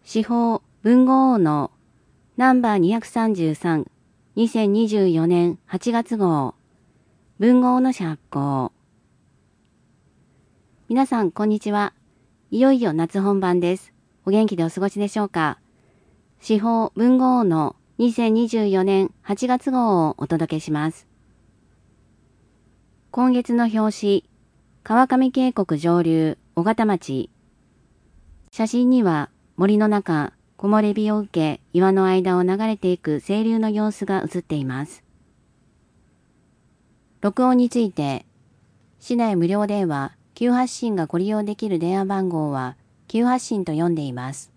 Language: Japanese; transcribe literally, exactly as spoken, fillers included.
司法文豪王のナンバーにひゃくさんじゅうさん、にせんにじゅうよねんはちがつ号、文豪の釈行。皆さん、こんにちは。いよいよ夏本番です。お元気でお過ごしでしょうか。司法文豪王のにせんにじゅうよねんはちがつ号をお届けします。今月の表紙、川上渓谷上流、小形町。写真には森の中、木漏れ日を受け、岩の間を流れていく清流の様子が映っています。録音について、市内無料電話、急発進がご利用できる電話番号は、急発進と読んでいます。